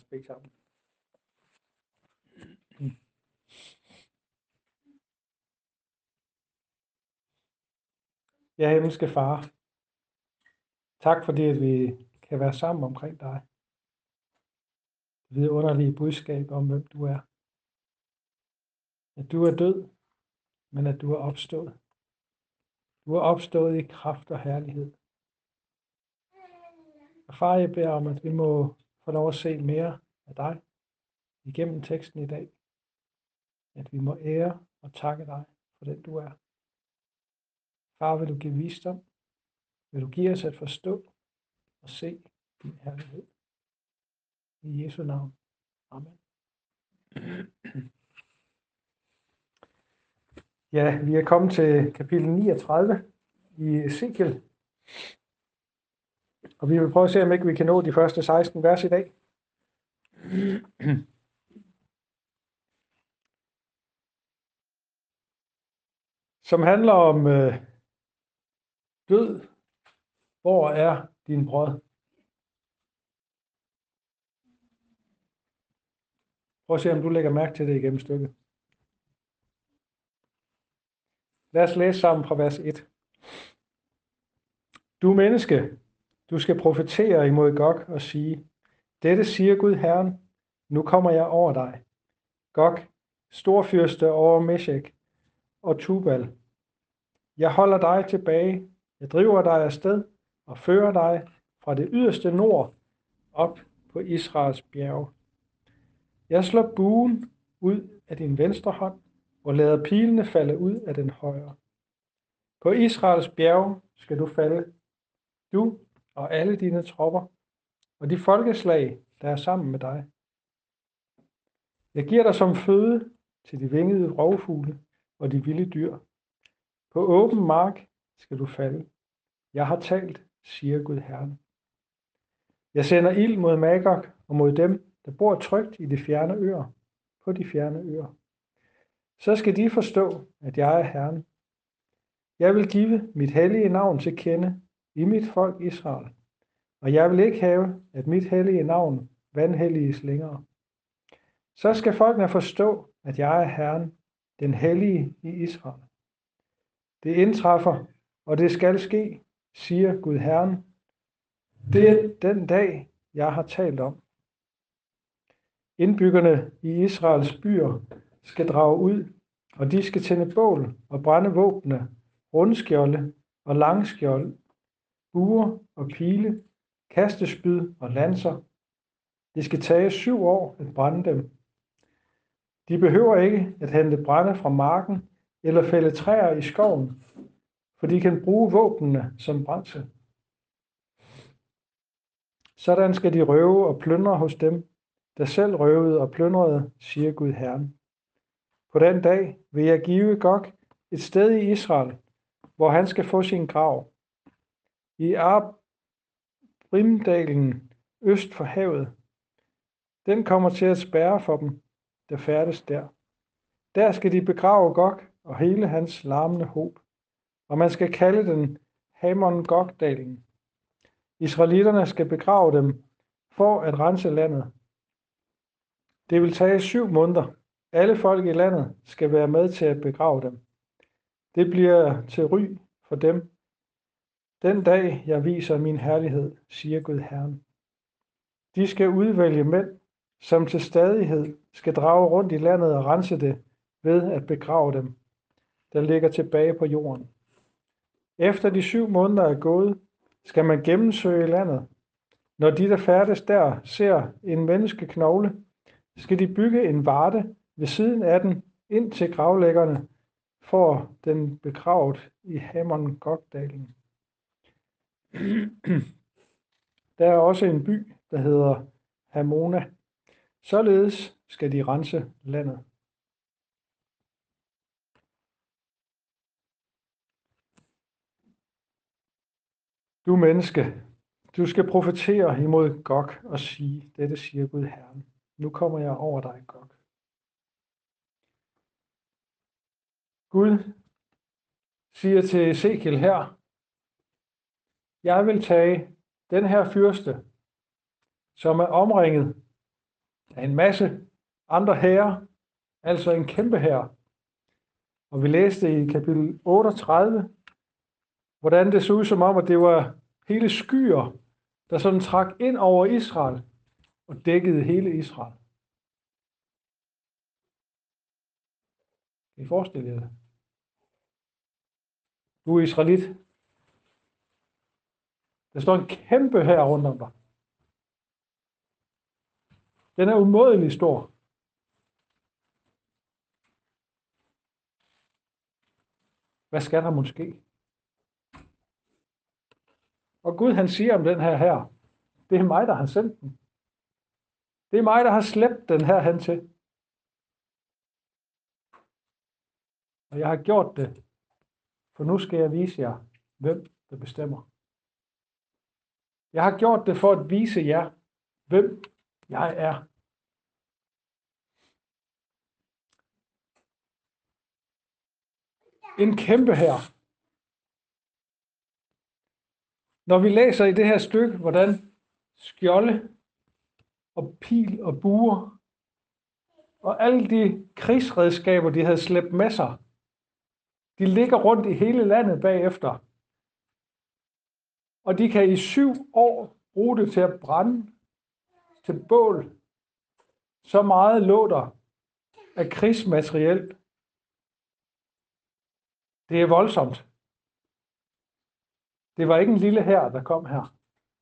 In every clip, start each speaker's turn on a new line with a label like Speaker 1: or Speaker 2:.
Speaker 1: bede sammen. Ja, himmelske Far, tak fordi at vi kan være sammen omkring dig. Det vidunderlige budskab om, hvem du er. At du er død, men at du er opstået. Du er opstået i kraft og herlighed. Og Far, jeg beder om, at vi må få lov at se mere af dig igennem teksten i dag. At vi må ære og takke dig for den du er. Far, vil du give visdom? Vil du give os at forstå og se din herlighed? I Jesu navn. Amen. Ja, vi er kommet til kapitel 39 i Ezekiel. Og vi vil prøve at se, om ikke vi kan nå de første 16 vers i dag. Som handler om død. Hvor er din brød? Prøv at se, om du lægger mærke til det igennem stykket. Lad os læse sammen fra vers 1. Du menneske, du skal profetere imod Gog og sige, dette siger Gud Herren, nu kommer jeg over dig. Gog, storfyrste over Meshek og Tubal. Jeg holder dig tilbage, jeg driver dig afsted og fører dig fra det yderste nord op på Israels bjerge. Jeg slår buen ud af din venstre hånd og lader pilene falde ud af den højre. På Israels bjerge skal du falde, du og alle dine tropper, og de folkeslag, der er sammen med dig. Jeg giver dig som føde til de vingede rovfugle og de vilde dyr. På åben mark skal du falde. Jeg har talt, siger Gud Herren. Jeg sender ild mod Magog og mod dem, der bor trygt i de fjerne øer, på de fjerne øer. Så skal de forstå, at jeg er Herren. Jeg vil give mit hellige navn til kende i mit folk Israel, og jeg vil ikke have, at mit hellige navn vanhelliges længere. Så skal folkene forstå, at jeg er Herren, den hellige i Israel. Det indtræffer, og det skal ske, siger Gud Herren. Det er den dag, jeg har talt om. Indbyggerne i Israels byer skal drage ud, og de skal tænde bål og brænde våbne, rundskjolde og langskjolde, buer og pile, kastespyd og lanser. Det skal tage 7 år at brænde dem. De behøver ikke at hente brænde fra marken eller fælde træer i skoven, for de kan bruge våbnene som brændsel. Sådan skal de røve og plyndre hos dem, der selv røvede og plyndrede, siger Gud Herren. På den dag vil jeg give Gog et sted i Israel, hvor han skal få sin grav. I Abrimdalen øst for havet. Den kommer til at spærre for dem, der færdes der. Der skal de begrave Gog og hele hans larmende hob, og man skal kalde den Hamon-Gog-dalen. Israelitterne skal begrave dem for at rense landet. Det vil tage 7 måneder. Alle folk i landet skal være med til at begrave dem. Det bliver til ry for dem. Den dag jeg viser min herlighed, siger Gud Herren. De skal udvælge mænd, som til stadighed skal drage rundt i landet og rense det ved at begrave dem, der ligger tilbage på jorden. Efter de 7 måneder er gået, skal man gennemsøge landet. Når de, der færdes der, ser en menneskeknogle, skal de bygge en varde ved siden af den, ind til gravlæggerne, får den begravet i Hamon-Gog-dalen. Der er også en by, der hedder Hamona. Således skal de rense landet. Du menneske, du skal profetere imod Gog og sige, dette siger Gud Herren. Nu kommer jeg over dig, Gog. Gud siger til Ezekiel her, jeg vil tage den her fyrste, som er omringet af en masse andre hære, altså en kæmpe hær. Og vi læste i kapitel 38, hvordan det så ud som om, at det var hele skyer, der sådan trak ind over Israel og dækkede hele Israel. Kan I forestille jer det? Du er israelit. Der står en kæmpe hær rundt om dig. Den er umådelig stor. Hvad skal der måske? Og Gud han siger om den her, det er mig, der har sendt den. Det er mig, der har slæbt den her hen til. Og jeg har gjort det, for nu skal jeg vise jer, hvem der bestemmer. Jeg har gjort det for at vise jer, hvem jeg er. En kæmpe hær. Når vi læser i det her stykke, hvordan skjolde og pil og buer og alle de krigsredskaber, de havde slæbt med sig, de ligger rundt i hele landet bagefter. Og de kan i 7 år bruge det til at brænde til bål. Så meget lå der af krigsmateriel. Det er voldsomt. Det var ikke en lille hær, der kom her.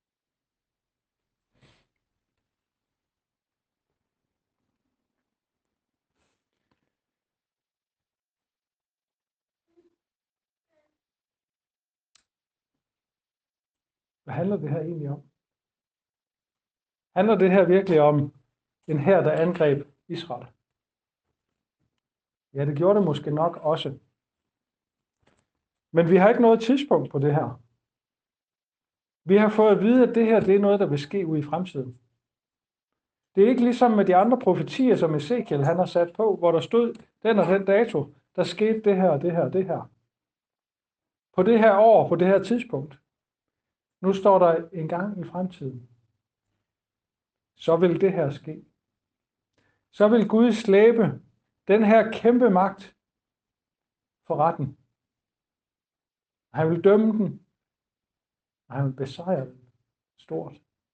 Speaker 1: Hvad handler det her egentlig om? Handler det her virkelig om en hær, der angreb Israel? Ja, det gjorde det måske nok også. Men vi har ikke noget tidspunkt på det her. Vi har fået at vide, at det her det er noget, der vil ske ude i fremtiden. Det er ikke ligesom med de andre profetier, som Ezekiel han har sat på, hvor der stod den og den dato, der skete det her og det her og det her. På det her år, på det her tidspunkt. Nu står der en gang i fremtiden. Så vil det her ske. Så vil Gud slæbe den her kæmpe magt for retten. Han vil dømme den, og han vil besejre den stort.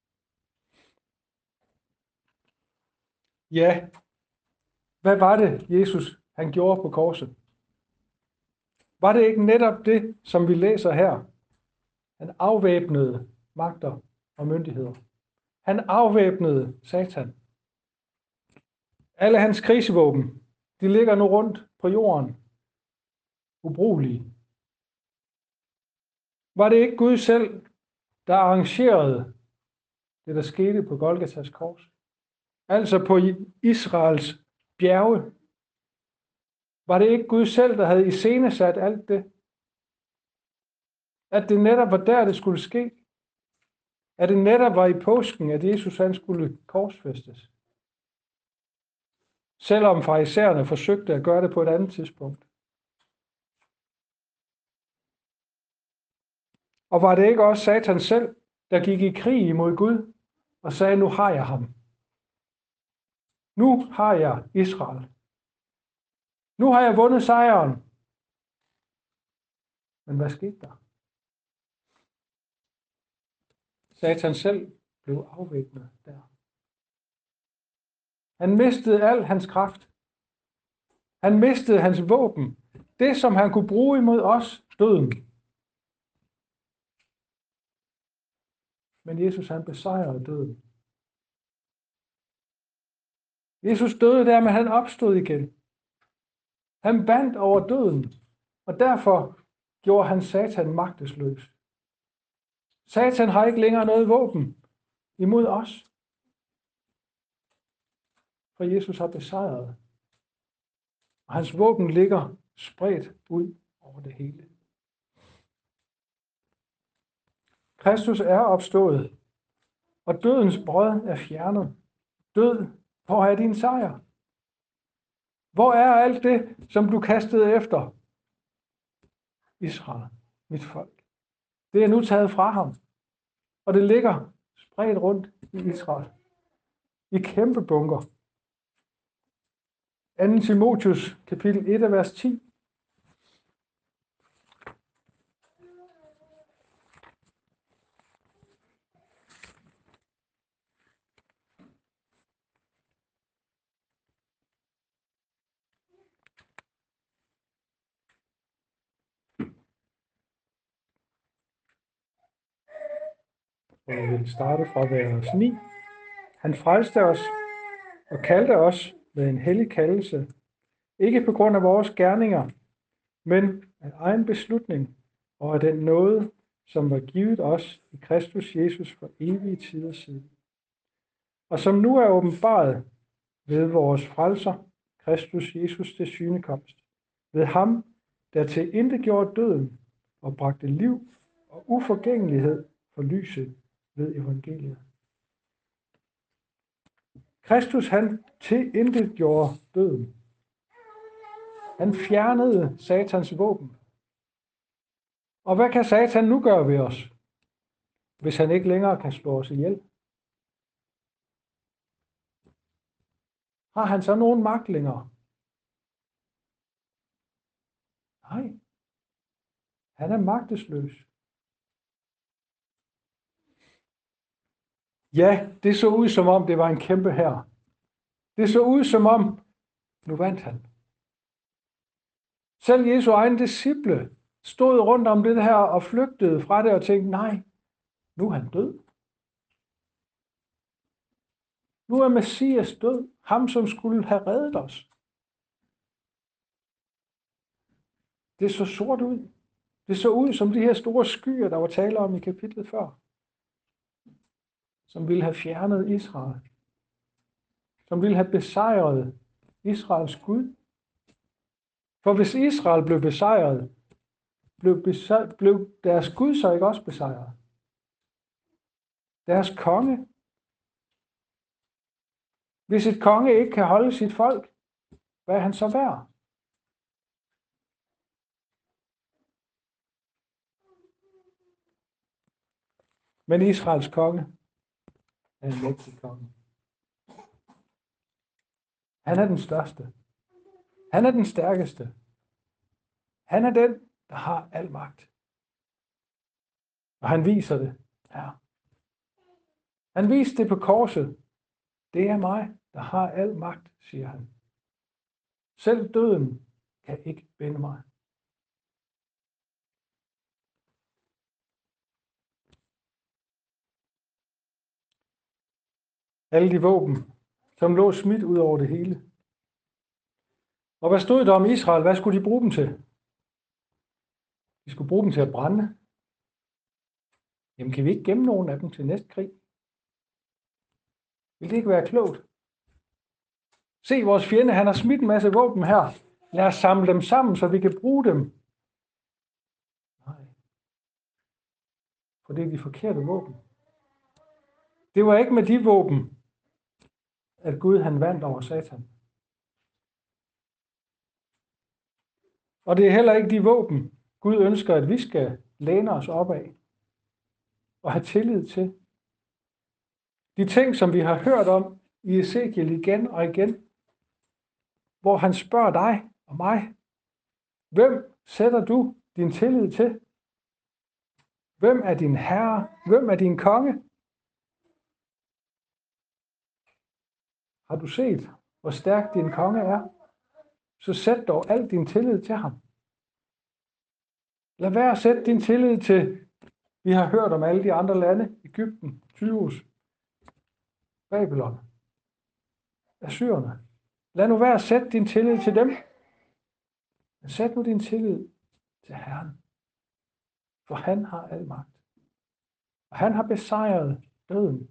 Speaker 1: Ja, hvad var det, Jesus han gjorde på korset? Var det ikke netop det, som vi læser her? Han afvæbnede magter og myndigheder. Han afvæbnede Satan. Alle hans krisevåben, de ligger nu rundt på jorden. Ubrugelige. Var det ikke Gud selv, der arrangerede det, der skete på Golgatas kors? Altså på Israels bjerge. Var det ikke Gud selv, der havde iscenesat alt det? At det netop var der, det skulle ske? At det netop var i påsken, at Jesus han skulle korsfæstes? Selvom farisæerne forsøgte at gøre det på et andet tidspunkt. Og var det ikke også Satan selv, der gik i krig imod Gud og sagde, nu har jeg ham. Nu har jeg Israel. Nu har jeg vundet sejren. Men hvad skete der? Satan selv blev afvæbnet der. Han mistede al hans kraft. Han mistede hans våben. Det, som han kunne bruge imod os, døden. Men Jesus han besejrede døden. Jesus døde der, men han opstod igen. Han vandt over døden, og derfor gjorde han Satan magtesløs. Satan har ikke længere noget våben imod os. For Jesus har besejret. Og hans våben ligger spredt ud over det hele. Kristus er opstået, og dødens brød er fjernet. Død, hvor er din sejr? Hvor er alt det, som du kastede efter? Israel, mit folk. Det er nu taget fra ham, og det ligger spredt rundt i Israel. i kæmpe bunker. 2. Timotheus, kapitel 1, vers 10. Og jeg vil starte fra vers 9. Han frelste os og kaldte os med en hellig kaldelse, ikke på grund af vores gerninger, men af egen beslutning og af den nåde, som var givet os i Kristus Jesus for evige tider siden, og som nu er åbenbaret ved vores frelser, Kristus Jesus til synekomst, ved ham, der til intet gjorde døden og bragte liv og uforgængelighed for lyset ved evangeliet. Kristus, han til intet gjorde døden. Han fjernede Satans våben. Og hvad kan Satan nu gøre ved os, hvis han ikke længere kan slå os ihjel? Har han så nogen magt længere? Nej. Han er magtesløs. Ja, det så ud som om det var en kæmpe hær. Det så ud som om, nu vandt han. Selv Jesu egne disciple stod rundt om det her og flygtede fra det og tænkte, nej, nu er han død. Nu er Messias død, ham som skulle have reddet os. Det så sort ud. Det så ud som de her store skyer, der var tale om i kapitlet før, som ville have fjernet Israel, som ville have besejret Israels Gud. For hvis Israel blev besejret, blev deres Gud så ikke også besejret? Deres konge. Hvis et konge ikke kan holde sit folk, hvad er han så værd? Men Israels konge er en mægtig konge. Han er den største. Han er den stærkeste. Han er den, der har al magt. Og han viser det her. Han viste det på korset. Det er mig, der har al magt, siger han. Selv døden kan ikke binde mig. Alle de våben, som lå smidt ud over det hele. Og hvad stod der om Israel? Hvad skulle de bruge dem til? De skulle bruge dem til at brænde. Jamen kan vi ikke gemme nogen af dem til næste krig? Vil det ikke være klogt? Se, vores fjende, han har smidt en masse våben her. Lad os samle dem sammen, så vi kan bruge dem. Nej. For det er de forkerte våben. Det var ikke med de våben, at Gud han vandt over Satan. Og det er heller ikke de våben, Gud ønsker, at vi skal læne os op af og have tillid til. De ting, som vi har hørt om i Ezekiel igen og igen, hvor han spørger dig og mig, hvem sætter du din tillid til? Hvem er din herre? Hvem er din konge? Har du set, hvor stærk din konge er? Så sæt dog al din tillid til ham. Lad være at sætte din tillid til, vi har hørt om alle de andre lande, Egypten, Tyrus, Babylon, Assyrerne. Lad nu være at sætte din tillid til dem. Men sæt nu din tillid til Herren. For han har al magt. Og han har besejret døden.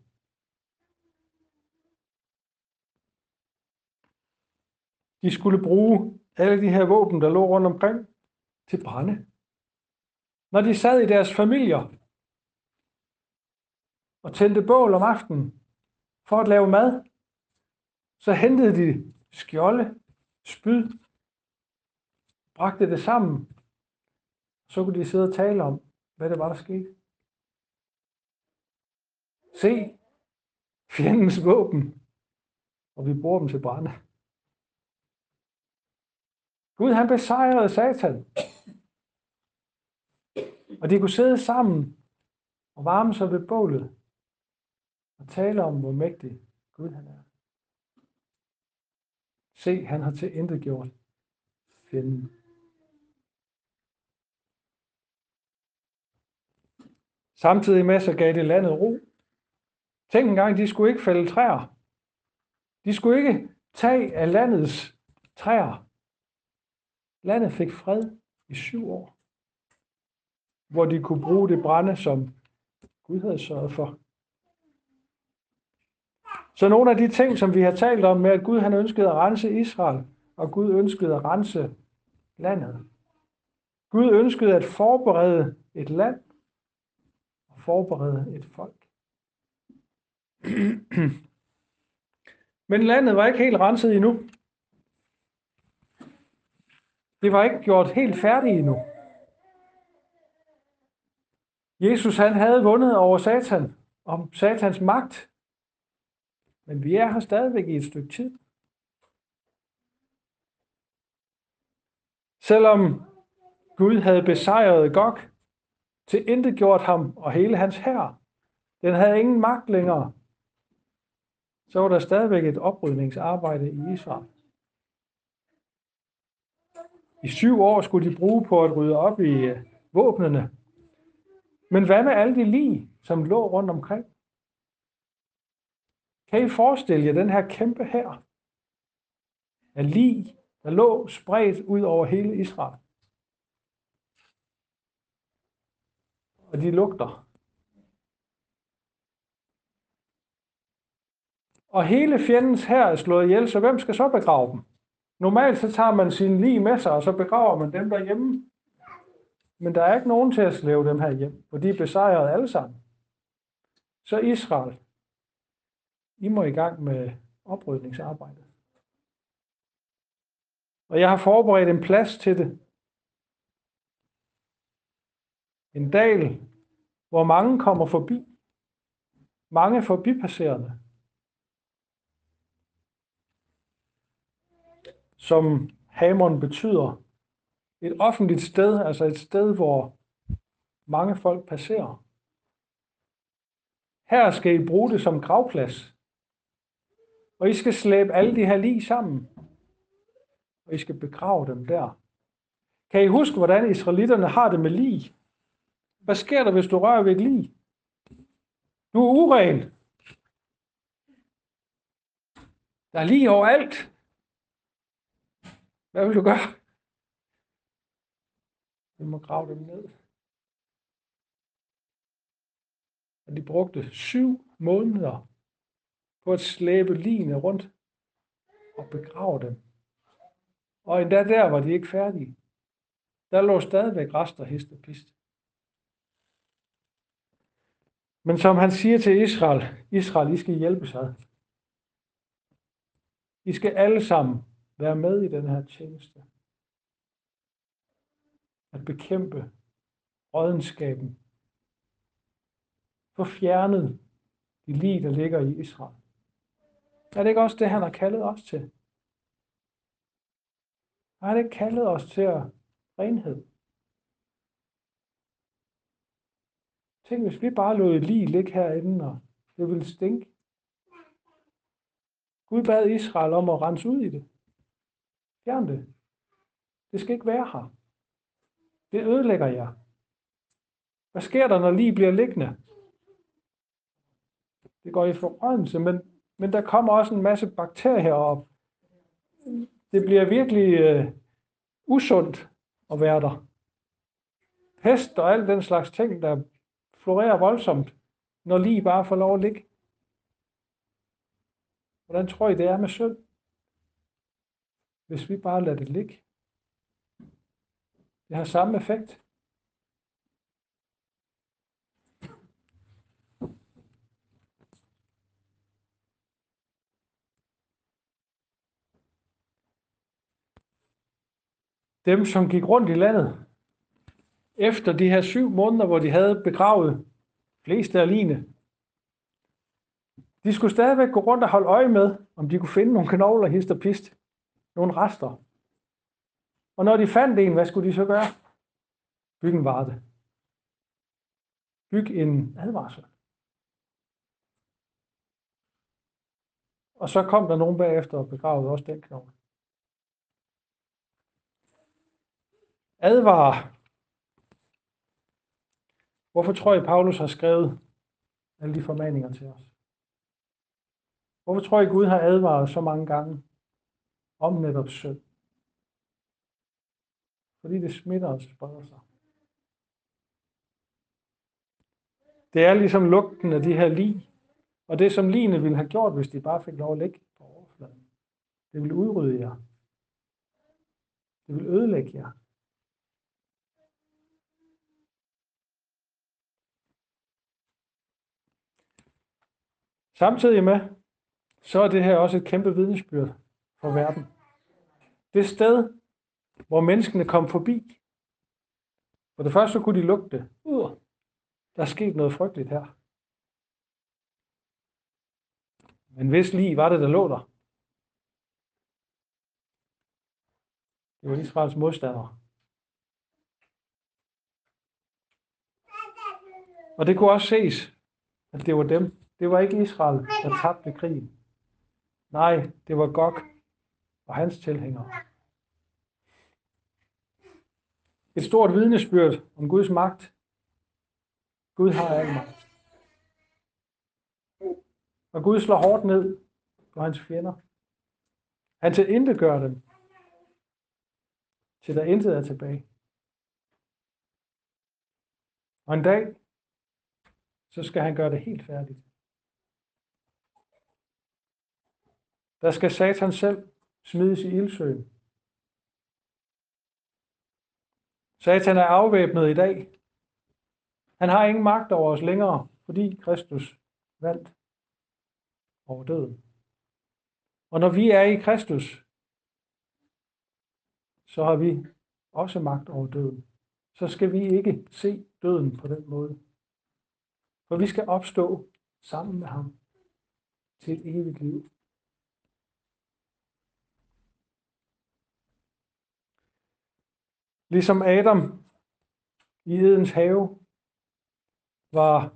Speaker 1: De skulle bruge alle de her våben, der lå rundt omkring, til brænde. Når de sad i deres familier og tændte bål om aftenen for at lave mad, så hentede de skjolde, spyd, bragte det sammen. Så kunne de sidde og tale om, hvad det var, der skete. Se, fjendens våben, og vi bruger dem til brænde. Gud, han besejrede Satan. Og de kunne sidde sammen og varme sig ved bålet og tale om, hvor mægtig Gud han er. Se, han har tilintetgjort fjenden. Samtidig med så gav det landet ro. Tænk engang, de skulle ikke fælde træer. De skulle ikke tage af landets træer. Landet fik fred i 7 år, hvor de kunne bruge det brænde, som Gud havde sørget for. Så nogle af de ting, som vi har talt om med, at Gud han ønskede at rense Israel, og Gud ønskede at rense landet. Gud ønskede at forberede et land og forberede et folk. Men landet var ikke helt renset endnu. Det var ikke gjort helt færdigt endnu. Jesus han havde vundet over Satan, om Satans magt. Men vi er her stadigvæk i et stykke tid. Selvom Gud havde besejret Gog, tilintetgjort ham og hele hans hær, den havde ingen magt længere, så var der stadigvæk et oprydningsarbejde i Israel. I 7 år skulle de bruge på at rydde op i våbnene. Men hvad med alle de lig, som lå rundt omkring? Kan I forestille jer den her kæmpe hær af lig, der lå spredt ud over hele Israel? Og de lugter. Og hele fjendens hær er slået ihjel, så hvem skal så begrave dem? Normalt så tager man sine lig med sig, og så begraver man dem derhjemme. Men der er ikke nogen til at slæve dem her hjem, for de er besejret alle sammen. Så Israel, I må i gang med oprydningsarbejdet. Og jeg har forberedt en plads til det. En dal, hvor mange kommer forbi. Mange forbipasserende. Som Hamon betyder. Et offentligt sted, altså et sted, hvor mange folk passerer. Her skal I bruge det som gravplads. Og I skal slæbe alle de her lig sammen. Og I skal begrave dem der. Kan I huske, hvordan israelitterne har det med lig? Hvad sker der, hvis du rører ved et lig? Du er uren. Der er lig overalt. Hvad vil du gøre? Vi må grave dem ned. Og de brugte 7 måneder på at slæbe ligene rundt og begrave dem. Og endda der var de ikke færdige. Der lå stadigvæk rester, hist og pist. Men som han siger til Israel, I skal hjælpes ad. I skal alle sammen være med i den her tjeneste. At bekæmpe rådenskaben. Få fjernet de lig, der ligger i Israel. Er det ikke også det, han har kaldet os til? Har han ikke kaldet os til renhed? Tænk, hvis vi bare lod et lig ligge herinde, og det ville stinke. Gud bad Israel om at rense ud i det. Fjern det. Det skal ikke være her. Det ødelægger jer. Hvad sker der, når lig bliver liggende? Det går i forrådnelse, men der kommer også en masse bakterier op. Det bliver virkelig usundt at være der. Pest og alt den slags ting, der florerer voldsomt, når lig bare får lov at ligge. Hvordan tror I, det er med synd? Hvis vi bare lader det ligge. Det har samme effekt. Dem, som gik rundt i landet, efter de her 7 måneder, hvor de havde begravet fleste af ligene, De skulle stadigvæk gå rundt og holde øje med, om de kunne finde nogle knogler, hist og pist. Nogle rester. Og når de fandt en, hvad skulle de så gøre? Bygge en varde. Bygge en advarsel. Og så kom der nogen bagefter og begravede også den knogle. Advare. Hvorfor tror I, Paulus har skrevet alle de formaninger til os? Hvorfor tror I, Gud har advaret så mange gange om netop synd? Fordi det smitter og spreder sig. Det er ligesom lugten af de her lig, og det som ligene ville have gjort, hvis de bare fik lov at ligge på overfladen. Det ville udrydde jer. Det ville ødelægge jer. Samtidig med, så er det her også et kæmpe vidnesbyrd for verden. Det sted, hvor menneskene kom forbi. For det første så kunne de lugte. Der er sket noget frygteligt her. Men hvis lig var det, der lå der? Det var Israels modstandere. Og det kunne også ses, at det var dem. Det var ikke Israel, der tabte krigen. Nej, det var Gog og hans tilhængere. Et stort vidnesbyrd om Guds magt. Gud har al magt. Og Gud slår hårdt ned på hans fjender. Han tilintetgør dem, til der intet er tilbage. Og en dag, så skal han gøre det helt færdigt. Der skal Satan selv smides i ildsøen. Satan er afvæbnet i dag. Han har ingen magt over os længere, fordi Kristus vandt over døden. Og når vi er i Kristus, så har vi også magt over døden. Så skal vi ikke se døden på den måde. For vi skal opstå sammen med ham til et evigt liv. Ligesom Adam i Edens have var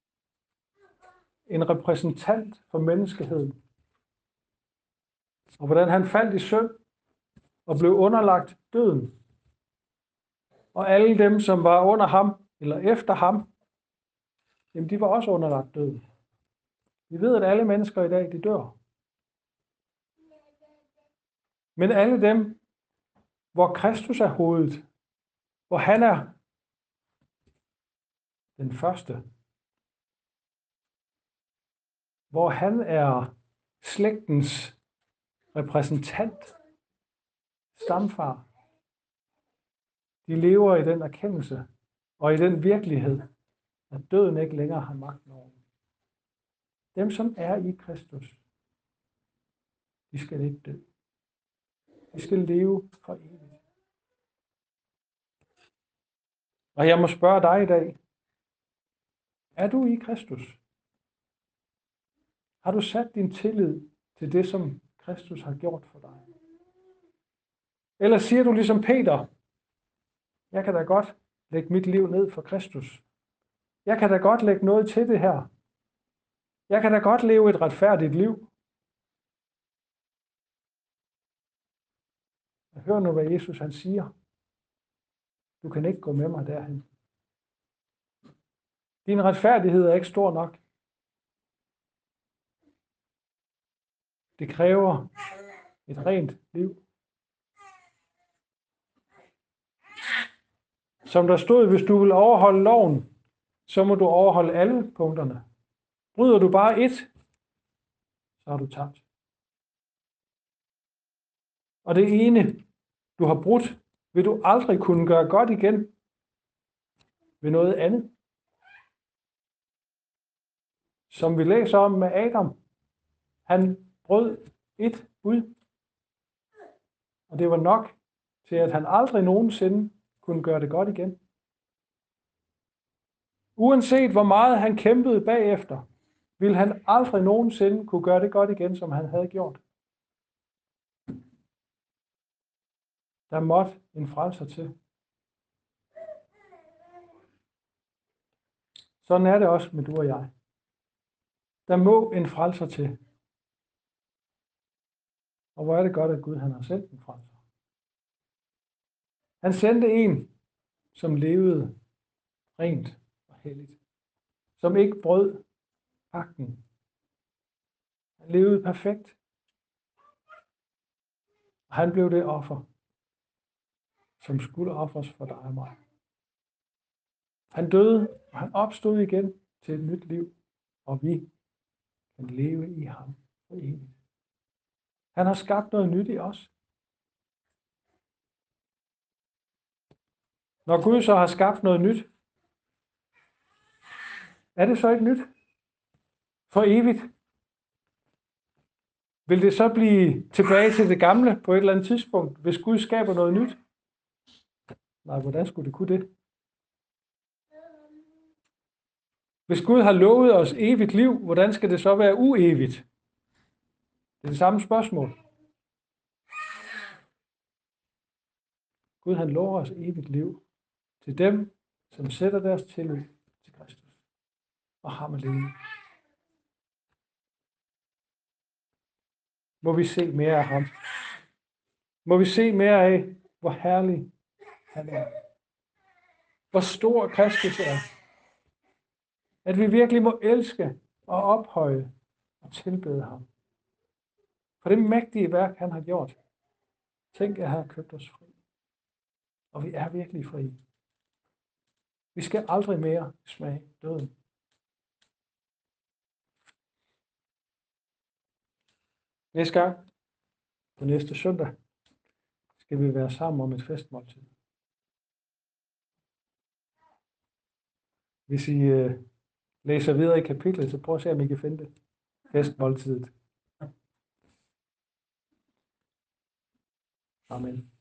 Speaker 1: en repræsentant for menneskeheden, og hvordan han faldt i synd og blev underlagt døden. Og alle dem, som var under ham, eller efter ham, jamen de var også underlagt døden. Vi ved, at alle mennesker i dag, de dør. Men alle dem, hvor Kristus er hovedet, hvor han er den første, hvor han er slægtens repræsentant, stamfar, de lever i den erkendelse og i den virkelighed, at døden ikke længere har magten over dem. Dem, som er i Kristus, de skal ikke dø. De skal leve for evigt. Og jeg må spørge dig i dag, er du i Kristus? Har du sat din tillid til det, som Kristus har gjort for dig? Eller siger du ligesom Peter, jeg kan da godt lægge mit liv ned for Kristus. Jeg kan da godt lægge noget til det her. Jeg kan da godt leve et retfærdigt liv. Hør nu, hvad Jesus han siger. Du kan ikke gå med mig derhen. Din retfærdighed er ikke stor nok. Det kræver et rent liv. Som der stod, hvis du vil overholde loven, så må du overholde alle punkterne. Bryder du bare et, så har du tabt. Og det ene, du har brudt, vil du aldrig kunne gøre godt igen ved noget andet. Som vi læser om med Adam. Han brød et bud. Og det var nok til, at han aldrig nogensinde kunne gøre det godt igen. Uanset hvor meget han kæmpede bagefter, ville han aldrig nogensinde kunne gøre det godt igen, som han havde gjort. Der måtte en frelser til. Sådan er det også med du og jeg. Der må en frelser til. Og hvor er det godt, at Gud han har sendt en frelser. Han sendte en, som levede rent og helligt. Som ikke brød pagten. Han levede perfekt. Og han blev det offer, som skulle ofres for dig og mig. Han døde, og han opstod igen til et nyt liv, og vi kan leve i ham for evigt. Han har skabt noget nyt i os. Når Gud så har skabt noget nyt, er det så ikke nyt? For evigt? Vil det så blive tilbage til det gamle på et eller andet tidspunkt, hvis Gud skaber noget nyt? Nej, hvordan skulle det kunne det? Hvis Gud har lovet os evigt liv, hvordan skal det så være uevigt? Det er det samme spørgsmål. Gud han lover os evigt liv til dem, som sætter deres tillid til Kristus og ham alene. Må vi se mere af ham. Må vi se mere af, hvor herlig han er. Hvor stor Kristus er. At vi virkelig må elske og ophøje og tilbede ham. For det mægtige værk, han har gjort. Tænk, at han har købt os fri. Og vi er virkelig fri. Vi skal aldrig mere smage døden. Næste gang, på næste søndag, skal vi være sammen om et festmåltid. Hvis I læser videre i kapitlet, så prøv at se, om I kan finde det. Festmåltidet. Amen.